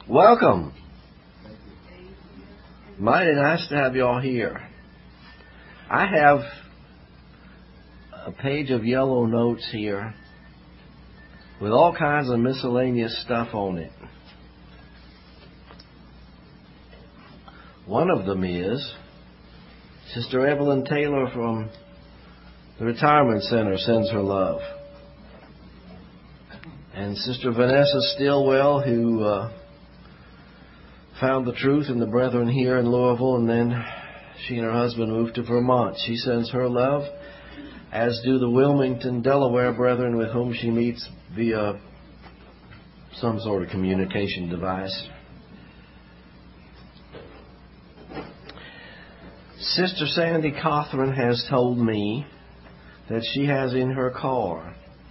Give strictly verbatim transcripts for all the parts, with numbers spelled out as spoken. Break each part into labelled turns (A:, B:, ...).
A: Welcome. Mighty nice to have you all here. I have a page of yellow notes here with all kinds of miscellaneous stuff on it. One of them is Sister Evelyn Taylor from the Retirement Center sends her love. And Sister Vanessa Stillwell, who uh, found the truth in the brethren here in Louisville, and then she and her husband moved to Vermont. She sends her love, as do the Wilmington, Delaware brethren with whom she meets via some sort of communication device. Sister Sandy Cothran has told me that she has in her car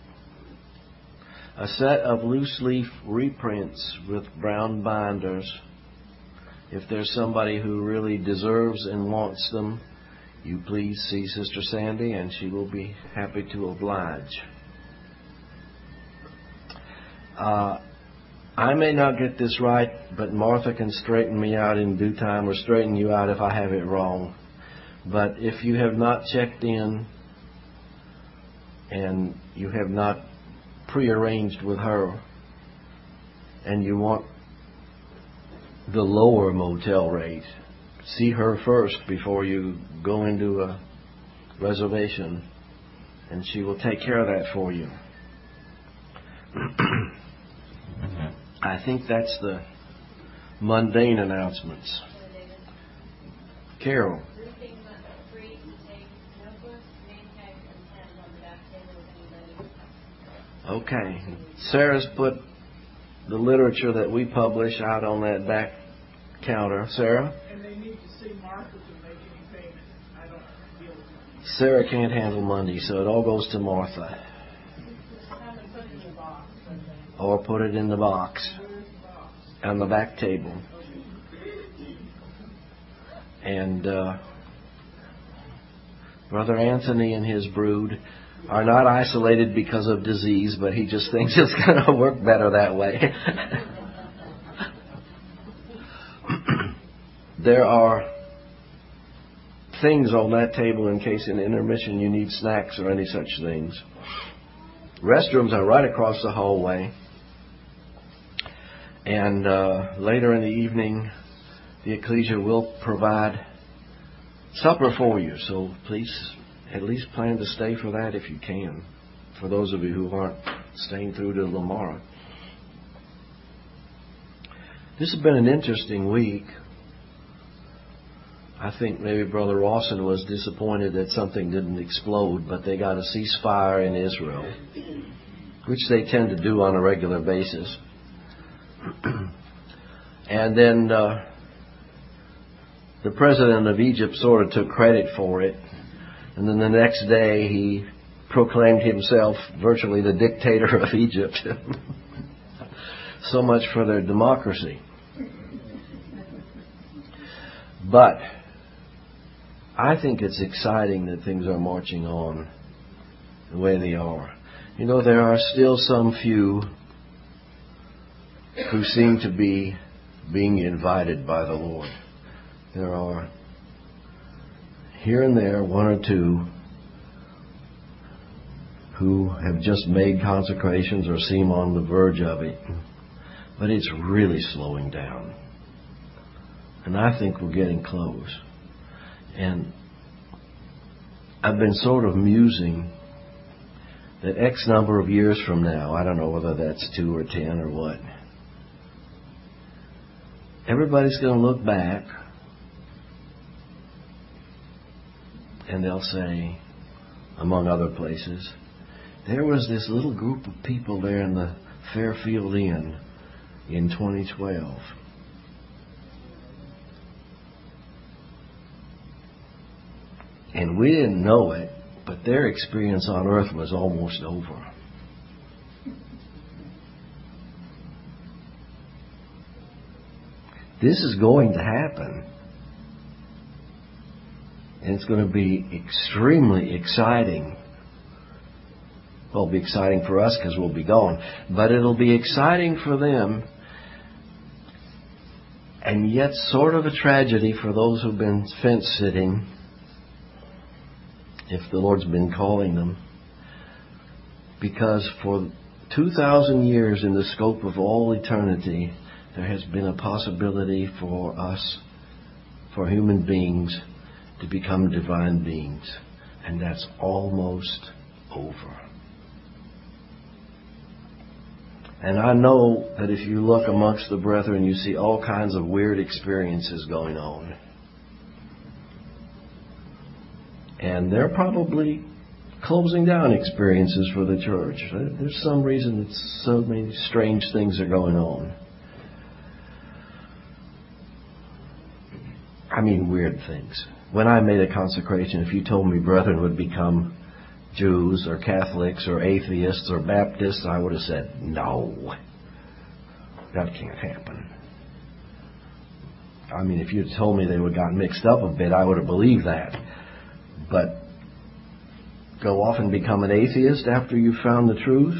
A: a set of loose leaf reprints with brown binders. If there's somebody who really deserves and wants them, you please see Sister Sandy and she will be happy to oblige. Uh, I may not get this right, but Martha can straighten me out in due time, or straighten you out if I have it wrong. But if you have not checked in and you have not prearranged with her and you want the lower motel rate, see her first before you go into a reservation, and she will take care of that for you. I think that's the mundane announcements. Carol. Okay. Sarah's put the literature that we publish out on that back counter. Sarah?
B: And they need to see Martha to make any payment. I don't deal with Monday.
A: Sarah can't handle Monday, so it all goes to Martha.
B: Have it put in the box.
A: Or put it in the box on the back table. And uh, Brother Anthony and his brood are not isolated because of disease, but he just thinks it's going to work better that way. There are things on that table in case in intermission you need snacks or any such things. Restrooms are right across the hallway. And uh, later in the evening, the Ecclesia will provide supper for you. So please at least plan to stay for that if you can, for those of you who aren't staying through to tomorrow. This has been an interesting week. I think maybe Brother Rawson was disappointed that something didn't explode, but they got a ceasefire in Israel, which they tend to do on a regular basis. And then uh, the president of Egypt sort of took credit for it. And then the next day he proclaimed himself virtually the dictator of Egypt. So much for their democracy. But I think it's exciting that things are marching on the way they are. You know, there are still some few who seem to be being invited by the Lord. There are here and there one or two who have just made consecrations or seem on the verge of it. But it's really slowing down. And I think we're getting close. And I've been sort of musing that X number of years from now, I don't know whether that's two or ten or what, everybody's going to look back and they'll say, among other places, there was this little group of people there in the Fairfield Inn in twenty twelve. And we didn't know it, but their experience on earth was almost over. This is going to happen. And it's going to be extremely exciting. Well, it'll be exciting for us because we'll be gone. But it'll be exciting for them. and yet sort of a tragedy for those who've been fence sitting, if the Lord's been calling them. Because for two thousand years in the scope of all eternity, there has been a possibility for us, for human beings, to become divine beings. And that's almost over. And I know that if you look amongst the brethren, you see all kinds of weird experiences going on. And they're probably closing down experiences for the church. There's some reason that so many strange things are going on. I mean, weird things. When I made a consecration, if you told me brethren would become Jews or Catholics or atheists or Baptists, I would have said, no, that can't happen. I mean, if you had told me they would have gotten mixed up a bit, I would have believed that. But go off and become an atheist after you've found the truth?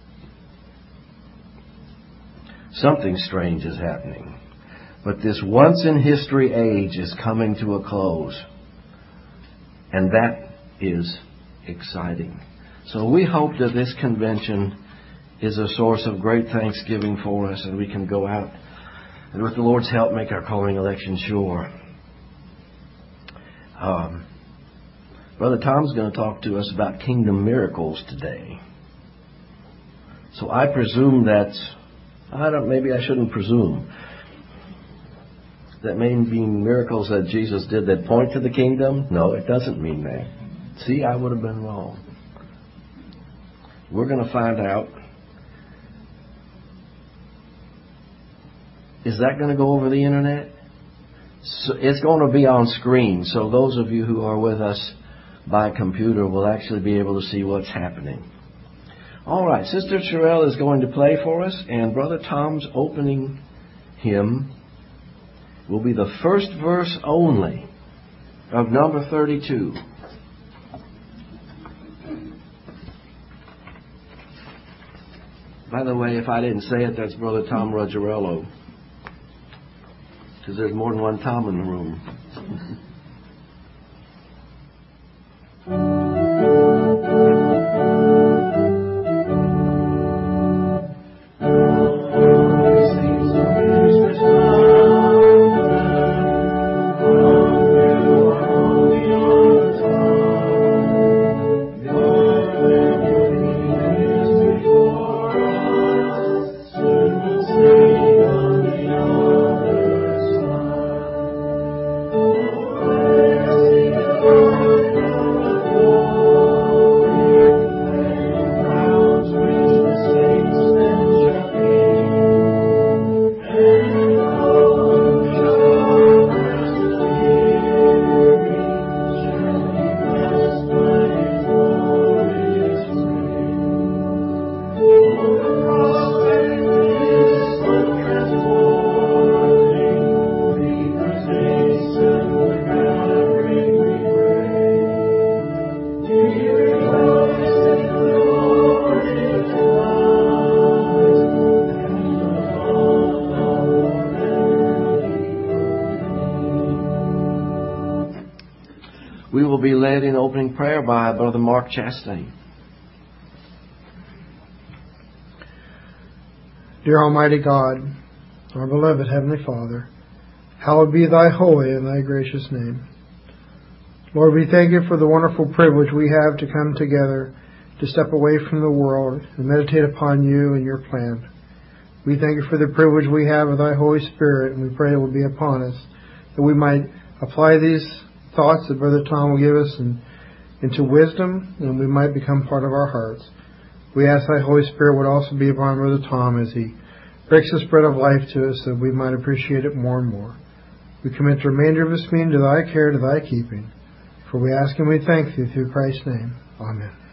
A: Something strange is happening. But this once-in-history age is coming to a close. And that is exciting. So we hope that this convention is a source of great thanksgiving for us, and we can go out and with the Lord's help make our calling election sure. Um, Brother Tom's going to talk to us about kingdom miracles today. So I presume that, I don't, maybe I shouldn't presume, that may mean miracles that Jesus did that point to the kingdom? No, it doesn't mean that. See, I would have been wrong. We're going to find out. Is that going to go over the internet? So it's going to be on screen, so those of you who are with us by computer will actually be able to see what's happening. All right, Sister Sherelle is going to play for us, and Brother Tom's opening hymn will be the first verse only of number thirty-two. By the way, if I didn't say it, that's Brother Tom Ruggiero, because there's more than one Tom in the room. We will be led in opening prayer by Brother Mark Chastain.
C: Dear Almighty God, our beloved Heavenly Father, hallowed be thy holy and thy gracious name. Lord, we thank you for the wonderful privilege we have to come together, to step away from the world and meditate upon you and your plan. We thank you for the privilege we have of thy Holy Spirit, and we pray it will be upon us, that we might apply these thoughts that Brother Tom will give us and, into wisdom, and we might become part of our hearts. We ask thy Holy Spirit would also be upon Brother Tom as he breaks this bread of life to us, that we might appreciate it more and more. We commit the remainder of this meeting to thy care, to thy keeping. For we ask and we thank thee through Christ's name. Amen.